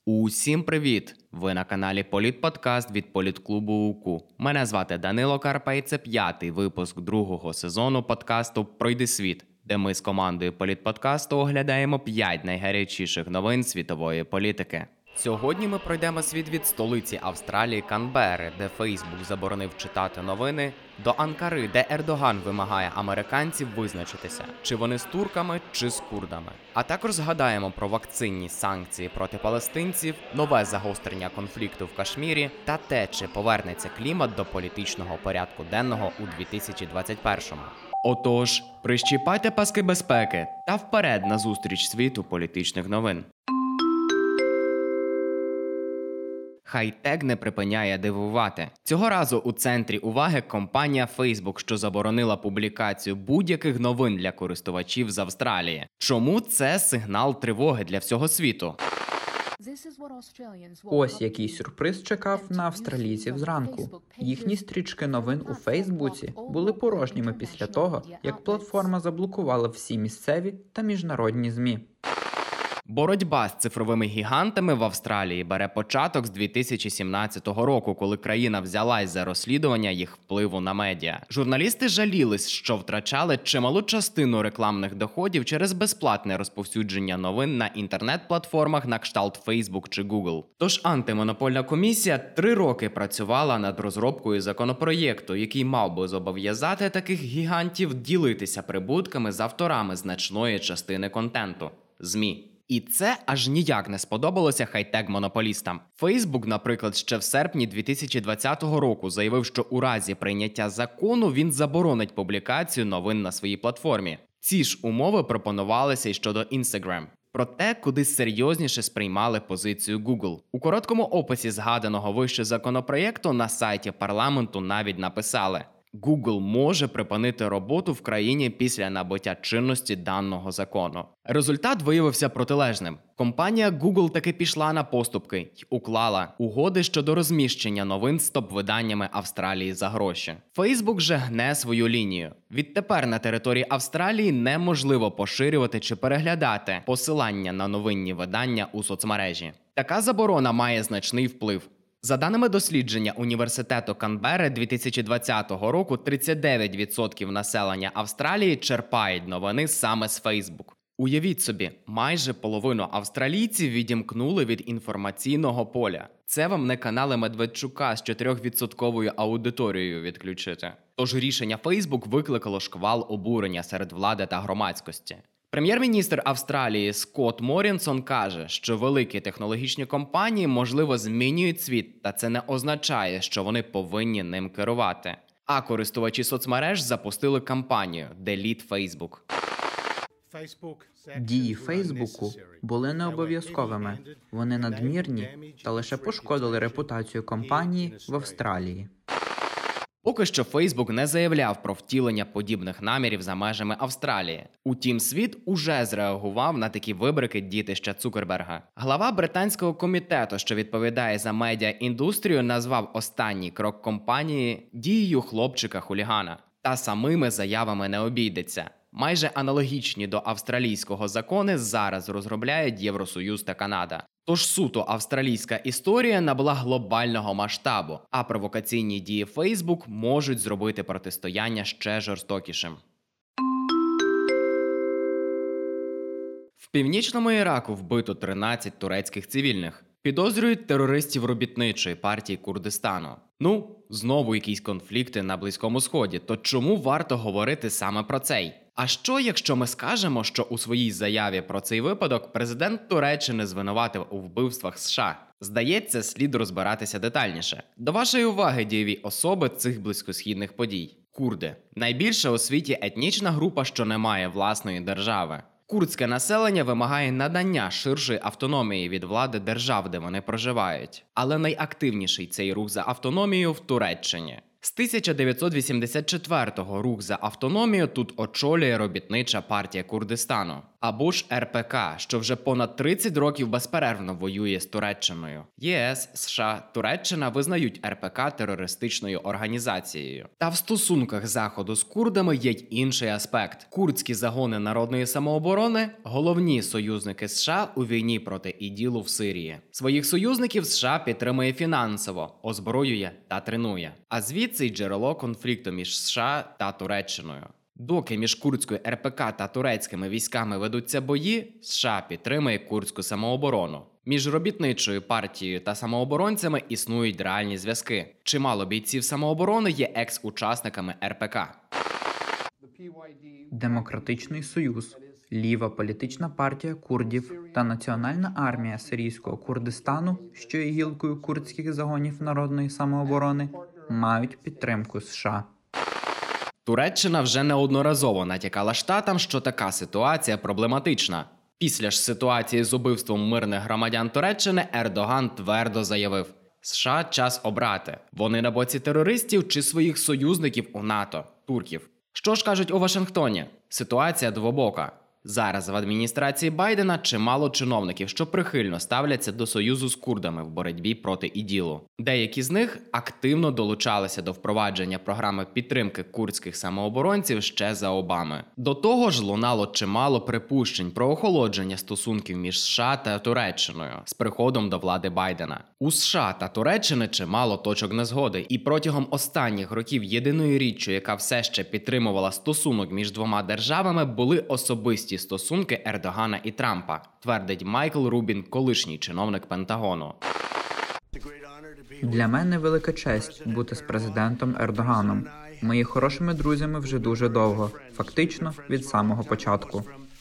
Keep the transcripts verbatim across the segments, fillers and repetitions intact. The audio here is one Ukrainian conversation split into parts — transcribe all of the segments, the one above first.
Усім привіт! Ви на каналі Політподкаст від Політклубу УКУ. Мене звати Данило Карпа і це п'ятий випуск другого сезону подкасту «Пройди світ», де ми з командою Політподкасту оглядаємо п'ять найгарячіших новин світової політики. Сьогодні ми пройдемо світ від столиці Австралії Канберри, де Фейсбук заборонив читати новини, до Анкари, де Ердоган вимагає американців визначитися, чи вони з турками, чи з курдами. А також згадаємо про вакцинні санкції проти палестинців, нове загострення конфлікту в Кашмірі та те, чи повернеться клімат до політичного порядку денного у дві тисячі двадцять першому. Отож, прищіпайте паски безпеки та вперед на зустріч світу політичних новин. Хай-тек не припиняє дивувати. Цього разу у центрі уваги компанія Facebook, що заборонила публікацію будь-яких новин для користувачів з Австралії. Чому це сигнал тривоги для всього світу? Ось який сюрприз чекав на австралійців зранку. Їхні стрічки новин у Фейсбуці були порожніми після того, як платформа заблокувала всі місцеві та міжнародні ЗМІ. Боротьба з цифровими гігантами в Австралії бере початок з дві тисячі сімнадцятого року, коли країна взялась за розслідування їх впливу на медіа. Журналісти жалілись, що втрачали чималу частину рекламних доходів через безплатне розповсюдження новин на інтернет-платформах на кшталт Facebook чи Google. Тож антимонопольна комісія три роки працювала над розробкою законопроєкту, який мав би зобов'язати таких гігантів ділитися прибутками з авторами значної частини контенту – ЗМІ. І це аж ніяк не сподобалося хай-тек-монополістам. Facebook, наприклад, ще в серпні дві тисячі двадцятого року заявив, що у разі прийняття закону він заборонить публікацію новин на своїй платформі. Ці ж умови пропонувалися й щодо Instagram. Проте кудись серйозніше сприймали позицію Google. У короткому описі згаданого вище законопроєкту на сайті парламенту навіть написали: Google може припинити роботу в країні після набуття чинності даного закону. Результат виявився протилежним. Компанія Google таки пішла на поступки й уклала угоди щодо розміщення новин з топ-виданнями Австралії за гроші. Facebook же гне свою лінію. Відтепер на території Австралії неможливо поширювати чи переглядати посилання на новинні видання у соцмережі. Така заборона має значний вплив. За даними дослідження Університету Канберри дві тисячі двадцятого року, тридцять дев'ять відсотків населення Австралії черпають новини саме з Facebook. Уявіть собі, майже половину австралійців відімкнули від інформаційного поля. Це вам не канали Медведчука з чотирьохвідсотковою аудиторією відключити. Тож рішення Facebook викликало шквал обурення серед влади та громадськості. Прем'єр-міністр Австралії Скотт Моррісон каже, що великі технологічні компанії, можливо, змінюють світ, та це не означає, що вони повинні ним керувати. А користувачі соцмереж запустили кампанію «Delete Facebook». Дії Фейсбуку були не обов'язковими. Вони надмірні та лише пошкодили репутацію компанії в Австралії. Поки що Facebook не заявляв про втілення подібних намірів за межами Австралії. Утім, світ уже зреагував на такі вибрики дітища Цукерберга. Глава британського комітету, що відповідає за медіаіндустрію, назвав останній крок компанії дією хлопчика-хулігана. Та самими заявами не обійдеться. Майже аналогічні до австралійського закони зараз розробляють Євросоюз та Канада. Тож суто австралійська історія набула глобального масштабу, а провокаційні дії Facebook можуть зробити протистояння ще жорстокішим. В північному Іраку вбито тринадцять турецьких цивільних. Підозрюють терористів робітничої партії Курдистану. Ну, знову якісь конфлікти на Близькому Сході, то чому варто говорити саме про цей? А що, якщо ми скажемо, що у своїй заяві про цей випадок президент Туреччини звинуватив у вбивствах США? Здається, слід розбиратися детальніше. До вашої уваги дієві особи цих близькосхідних подій. Курди. Найбільша у світі етнічна група, що не має власної держави. Курдське населення вимагає надання ширшої автономії від влади держав, де вони проживають. Але найактивніший цей рух за автономію в Туреччині. З тисяча дев'ятсот вісімдесят четвертого рух за автономію тут очолює робітнича партія Курдистану. або ж ер пе ка, що вже понад тридцять років безперервно воює з Туреччиною. ЄС, США, Туреччина визнають ер пе ка терористичною організацією. Та в стосунках Заходу з курдами є й інший аспект. Курдські загони народної самооборони – головні союзники США у війні проти іділу в Сирії. Своїх союзників США підтримує фінансово, озброює та тренує. А звідси й джерело конфлікту між США та Туреччиною. Доки між курдською ер пе ка та турецькими військами ведуться бої, США підтримує курдську самооборону. Між робітничою партією та самооборонцями існують реальні зв'язки. Чимало бійців самооборони є екс-учасниками ер пе ка. Демократичний Союз, ліва політична партія курдів та Національна армія Сирійського Курдистану, що є гілкою курдських загонів народної самооборони, мають підтримку США. Туреччина вже неодноразово натякала Штатам, що така ситуація проблематична. Після ж ситуації з убивством мирних громадян Туреччини Ердоган твердо заявив: США час обрати. Вони на боці терористів чи своїх союзників у НАТО, турків. Що ж кажуть у Вашингтоні? Ситуація двобока. Зараз в адміністрації Байдена чимало чиновників, що прихильно ставляться до союзу з курдами в боротьбі проти іділу. Деякі з них активно долучалися до впровадження програми підтримки курдських самооборонців ще за Обами. До того ж лунало чимало припущень про охолодження стосунків між США та Туреччиною з приходом до влади Байдена. У США та Туреччини чимало точок незгоди, і протягом останніх років єдиною річчю, яка все ще підтримувала стосунок між двома державами, були особисті стосунки Ердогана і Трампа, твердить Майкл Рубін, колишній чиновник Пентагону. Для мене велика честь бути з президентом Ердоганом. Ми є хорошими друзями вже дуже довго, фактично від самого початку.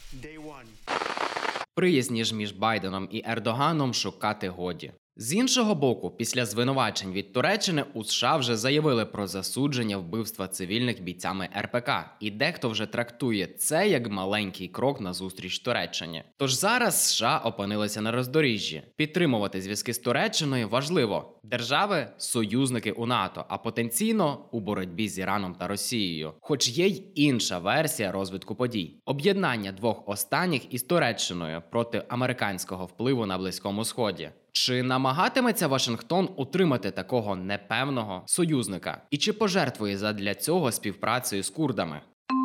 Приязні ж між Байденом і Ердоганом шукати годі. З іншого боку, після звинувачень від Туреччини у США вже заявили про засудження вбивства цивільних бійцями ер пе ка, і дехто вже трактує це як маленький крок назустріч Туреччині. Тож зараз США опинилися на роздоріжжі. Підтримувати зв'язки з Туреччиною важливо. Держави – союзники у НАТО, а потенційно у боротьбі з Іраном та Росією. Хоч є й інша версія розвитку подій. Об'єднання двох останніх із Туреччиною проти американського впливу на Близькому Сході. Чи намагатиметься Вашингтон утримати такого непевного союзника? І чи пожертвує задля цього співпрацею з курдами?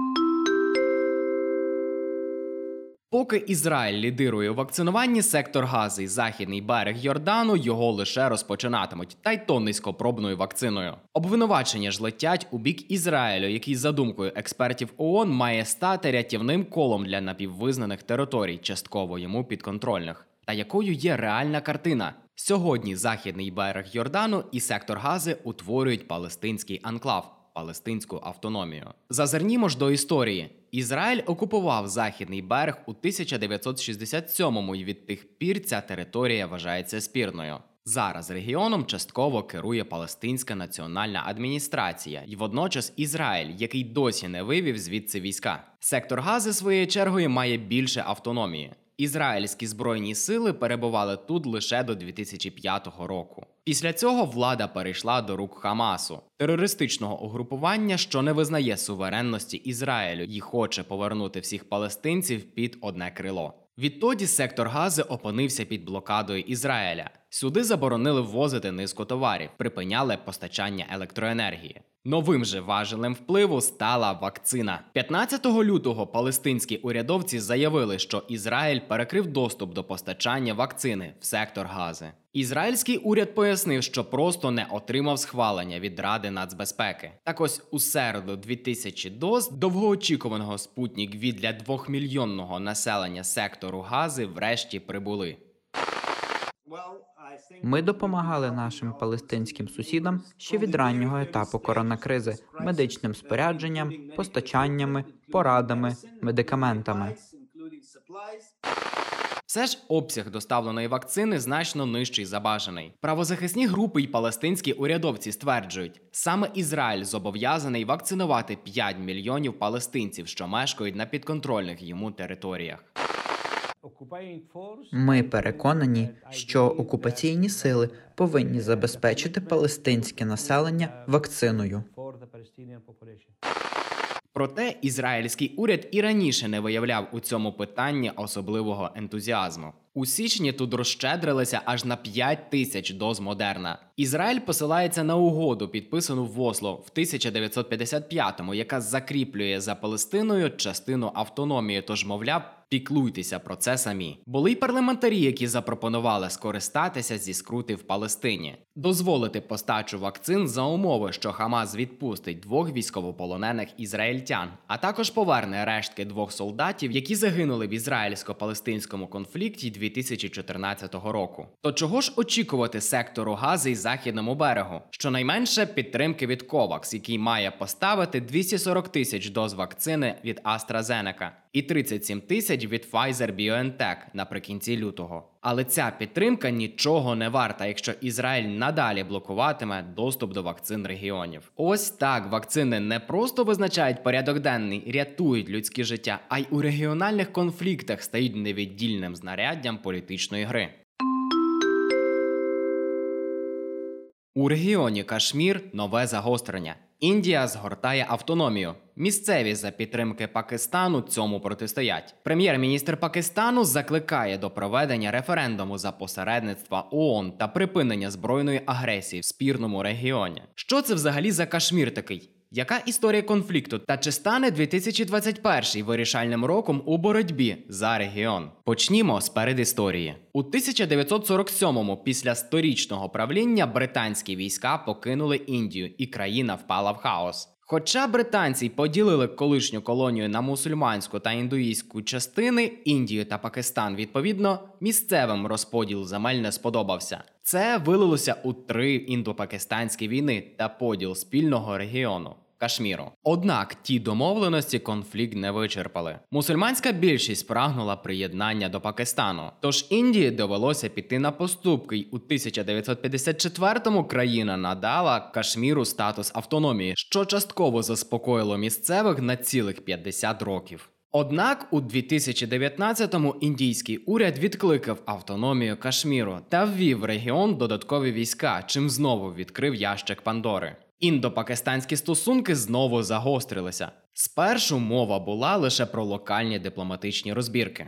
Поки Ізраїль лідирує у вакцинуванні, сектор Гази і західний берег Йордану його лише розпочинатимуть, та й то низькопробною вакциною. Обвинувачення ж летять у бік Ізраїлю, який, за думкою експертів ООН, має стати рятівним колом для напіввизнаних територій, частково йому підконтрольних. Та якою є реальна картина? Сьогодні західний берег Йордану і сектор Гази утворюють палестинський анклав – палестинську автономію. Зазирнімо ж до історії. Ізраїль окупував західний берег у тисяча дев'ятсот шістдесят сьомому, і від тих пір ця територія вважається спірною. Зараз регіоном частково керує Палестинська національна адміністрація і водночас Ізраїль, який досі не вивів звідси війська. Сектор Гази, своєю чергою, має більше автономії. Ізраїльські збройні сили перебували тут лише до дві тисячі п'ятого року. Після цього влада перейшла до рук Хамасу – терористичного угрупування, що не визнає суверенності Ізраїлю і хоче повернути всіх палестинців під одне крило. Відтоді сектор Гази опинився під блокадою Ізраїля. Сюди заборонили ввозити низку товарів, припиняли постачання електроенергії. Новим же важелем впливу стала вакцина. п'ятнадцятого лютого палестинські урядовці заявили, що Ізраїль перекрив доступ до постачання вакцини в сектор Гази. Ізраїльський уряд пояснив, що просто не отримав схвалення від Ради нацбезпеки. Так ось у середу дві тисячі доз довгоочікуваного Спутник Ві для двохмільйонного населення сектору Гази врешті прибули. Ми допомагали нашим палестинським сусідам ще від раннього етапу коронакризи – медичним спорядженням, постачаннями, порадами, медикаментами. Все ж обсяг доставленої вакцини значно нижчий за бажаний. Правозахисні групи й палестинські урядовці стверджують, саме Ізраїль зобов'язаний вакцинувати п'ять мільйонів палестинців, що мешкають на підконтрольних йому територіях. Ми переконані, що окупаційні сили повинні забезпечити палестинське населення вакциною. Проте ізраїльський уряд і раніше не виявляв у цьому питанні особливого ентузіазму. У січні тут розщедрилися аж на п'ять тисяч доз Модерна. Ізраїль посилається на угоду, підписану в Осло в тисяча дев'ятсот п'ятдесят п'ятому, яка закріплює за Палестиною частину автономії, тож, мовляв, піклуйтеся про це самі. Були й парламентарі, які запропонували скористатися зі скрути в Палестині. Дозволити постачу вакцин за умови, що Хамас відпустить двох військовополонених ізраїльтян, а також поверне рештки двох солдатів, які загинули в ізраїльсько-палестинському конфлікті дві тисячі чотирнадцятого року. То чого ж очікувати сектору Гази й Західному берегу? Щонайменше підтримки від ковакс, який має поставити двісті сорок тисяч доз вакцини від AstraZeneca і тридцять сім тисяч від Pfizer-BioNTech наприкінці лютого. Але ця підтримка нічого не варта, якщо Ізраїль надалі блокуватиме доступ до вакцин регіонів. Ось так вакцини не просто визначають порядок денний, рятують людське життя, а й у регіональних конфліктах стають невіддільним знаряддям політичної гри. У регіоні Кашмір нове загострення. Індія згортає автономію. Місцеві за підтримки Пакистану цьому протистоять. Прем'єр-міністр Пакистану закликає до проведення референдуму за посередництва ООН та припинення збройної агресії в спірному регіоні. Що це взагалі за Кашмір такий? Яка історія конфлікту? Та чи стане дві тисячі двадцять перший вирішальним роком у боротьбі за регіон? Почнімо з передісторії. У тисяча дев'ятсот сорок сьомому, після сторічного правління, британські війська покинули Індію, і країна впала в хаос. Хоча британці поділили колишню колонію на мусульманську та індуїстську частини, Індію та Пакистан, відповідно, місцевим розподіл земель не сподобався. Це вилилося у три індо-пакистанські війни та поділ спільного регіону – Кашміру. Однак ті домовленості конфлікт не вичерпали. Мусульманська більшість прагнула приєднання до Пакистану. Тож Індії довелося піти на поступки, й у тисяча дев'ятсот п'ятдесят четвертому країна надала Кашміру статус автономії, що частково заспокоїло місцевих на цілих п'ятдесят років. Однак у дві тисячі дев'ятнадцятому індійський уряд відкликав автономію Кашміру та ввів в регіон додаткові війська, чим знову відкрив ящик Пандори. Індо-пакистанські стосунки знову загострилися. Спершу мова була лише про локальні дипломатичні розбірки.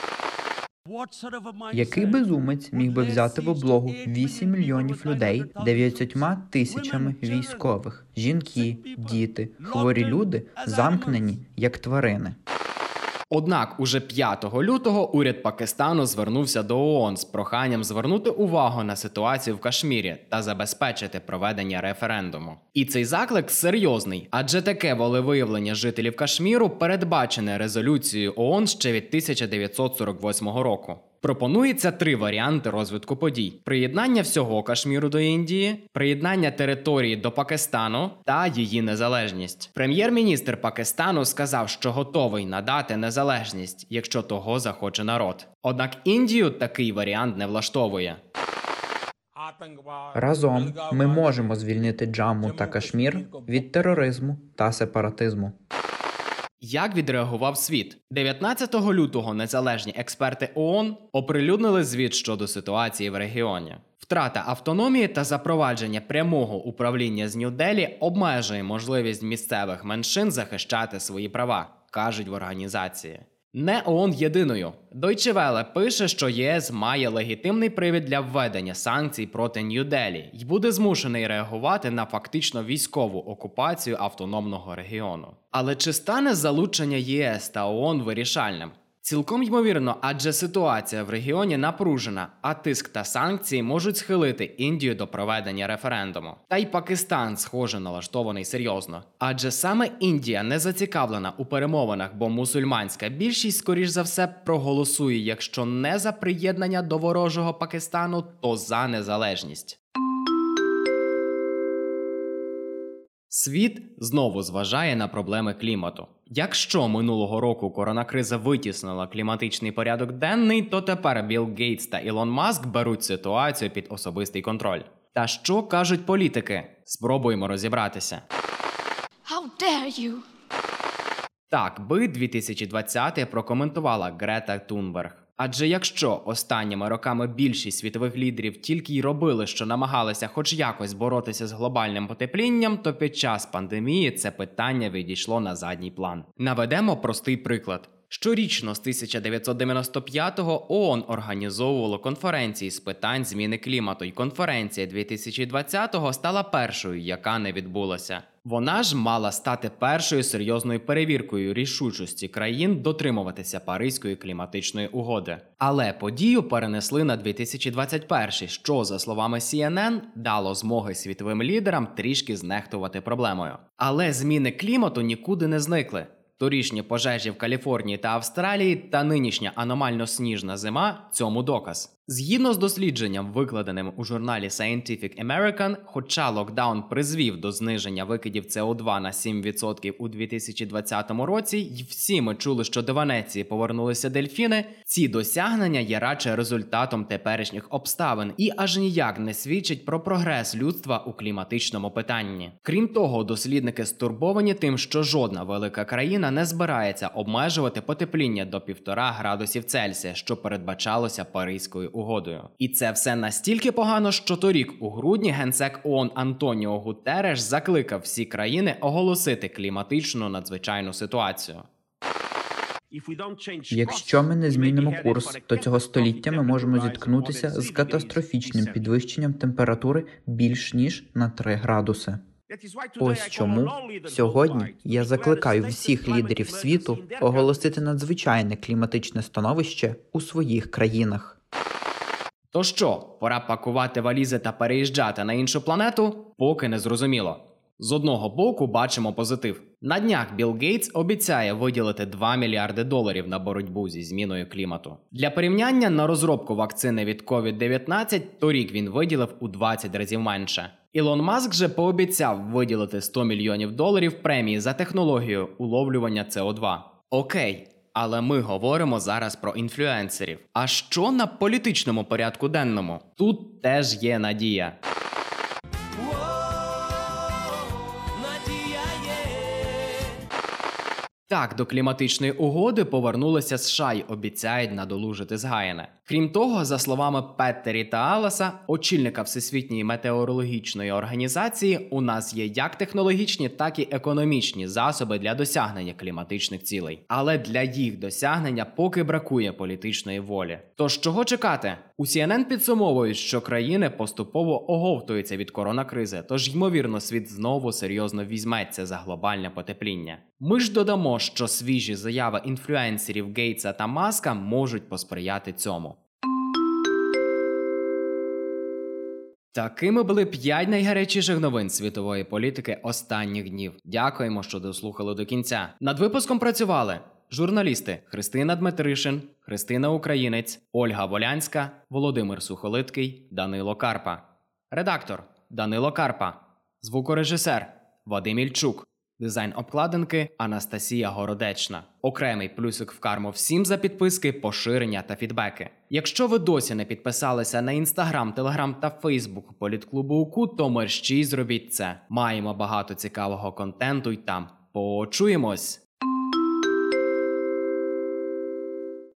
Який безумець міг би взяти в облогу вісім мільйонів людей дев'ятьма тисячами військових? Жінки, діти, хворі люди, замкнені, як тварини. Однак уже п'ятого лютого уряд Пакистану звернувся до ООН з проханням звернути увагу на ситуацію в Кашмірі та забезпечити проведення референдуму. І цей заклик серйозний, адже таке волевиявлення жителів Кашміру передбачене резолюцією ООН ще від тисяча дев'ятсот сорок восьмого року. Пропонується три варіанти розвитку подій: приєднання всього Кашміру до Індії, приєднання території до Пакистану та її незалежність. Прем'єр-міністр Пакистану сказав, що готовий надати незалежність, якщо того захоче народ. Однак Індію такий варіант не влаштовує. Разом ми можемо звільнити Джамму та Кашмір від тероризму та сепаратизму. Як відреагував світ? дев'ятнадцятого лютого незалежні експерти ООН оприлюднили звіт щодо ситуації в регіоні. Втрата автономії та запровадження прямого управління з Нью-Делі обмежує можливість місцевих меншин захищати свої права, кажуть в організації. Не ООН єдиною. Deutsche Welle пише, що ЄС має легітимний привід для введення санкцій проти Нью-Делі і буде змушений реагувати на фактично військову окупацію автономного регіону. Але чи стане залучення ЄС та ООН вирішальним? Цілком ймовірно, адже ситуація в регіоні напружена, а тиск та санкції можуть схилити Індію до проведення референдуму. Та й Пакистан, схоже, налаштований серйозно. Адже саме Індія не зацікавлена у перемовинах, бо мусульманська більшість, скоріш за все, проголосує, якщо не за приєднання до ворожого Пакистану, то за незалежність. Світ знову зважає на проблеми клімату. Якщо минулого року коронакриза витіснила кліматичний порядок денний, то тепер Білл Гейтс та Ілон Маск беруть ситуацію під особистий контроль. Та що кажуть політики? Спробуємо розібратися. How dare you? Так би дві тисячі двадцятий прокоментувала Грета Тунберг. Адже якщо останніми роками більшість світових лідерів тільки й робили, що намагалися хоч якось боротися з глобальним потеплінням, то під час пандемії це питання відійшло на задній план. Наведемо простий приклад. Щорічно з тисяча дев'ятсот дев'яносто п'ятого ООН організовувало конференції з питань зміни клімату, і конференція дві тисячі двадцятого стала першою, яка не відбулася. Вона ж мала стати першою серйозною перевіркою рішучості країн дотримуватися Паризької кліматичної угоди. Але подію перенесли на дві тисячі двадцять перший, що, за словами Сі Ен Ен, дало змоги світовим лідерам трішки знехтувати проблемою. Але зміни клімату нікуди не зникли. Торішні пожежі в Каліфорнії та Австралії та нинішня аномально-сніжна зима – цьому доказ. Згідно з дослідженням, викладеним у журналі Scientific American, хоча локдаун призвів до зниження викидів С О два на сім відсотків у дві тисячі двадцятому році, і всі ми чули, що до Венеції повернулися дельфіни, ці досягнення є радше результатом теперішніх обставин і аж ніяк не свідчить про прогрес людства у кліматичному питанні. Крім того, дослідники стурбовані тим, що жодна велика країна не збирається обмежувати потепління до півтора градусів Цельсія, що передбачалося Паризькою угодою. І це все настільки погано, що торік у грудні генсек ООН Антоніо Гутерреш закликав всі країни оголосити кліматичну надзвичайну ситуацію. Якщо ми не змінимо курс, то цього століття ми можемо зіткнутися з катастрофічним підвищенням температури більш ніж на три градуси. Ось чому сьогодні я закликаю всіх лідерів світу оголосити надзвичайне кліматичне становище у своїх країнах. То що, пора пакувати валізи та переїжджати на іншу планету? Поки не зрозуміло. З одного боку бачимо позитив. На днях Білл Гейтс обіцяє виділити два мільярди доларів на боротьбу зі зміною клімату. Для порівняння, на розробку вакцини від ковід дев'ятнадцять торік він виділив у двадцять разів менше. Ілон Маск же пообіцяв виділити сто мільйонів доларів премії за технологію уловлювання С О два. Окей. Але ми говоримо зараз про інфлюенсерів. А що на політичному порядку денному? Тут теж є надія. Так, до кліматичної угоди повернулися США й обіцяють надолужити згаяне. Крім того, за словами Петтері та Алласа, очільника Всесвітньої метеорологічної організації, у нас є як технологічні, так і економічні засоби для досягнення кліматичних цілей. Але для їх досягнення поки бракує політичної волі. Тож чого чекати? У Сі Ен Ен підсумовують, що країни поступово оговтуються від коронакризи, тож ймовірно світ знову серйозно візьметься за глобальне потепління. Ми ж додамо, що свіжі заяви інфлюенсерів Гейтса та Маска можуть посприяти цьому. Такими були п'ять найгарячіших новин світової політики останніх днів. Дякуємо, що дослухали до кінця. Над випуском працювали журналісти Христина Дмитришин, Христина Українець, Ольга Волянська, Володимир Сухолиткий, Данило Карпа. Редактор Данило Карпа. Звукорежисер Вадим Ільчук. Дизайн обкладинки Анастасія Городечна. Окремий плюсик в карму всім за підписки, поширення та фідбеки. Якщо ви досі не підписалися на Інстаграм, Телеграм та Фейсбук Політклубу УКУ, то мерщій зробіть це. Маємо багато цікавого контенту й там. Почуємось!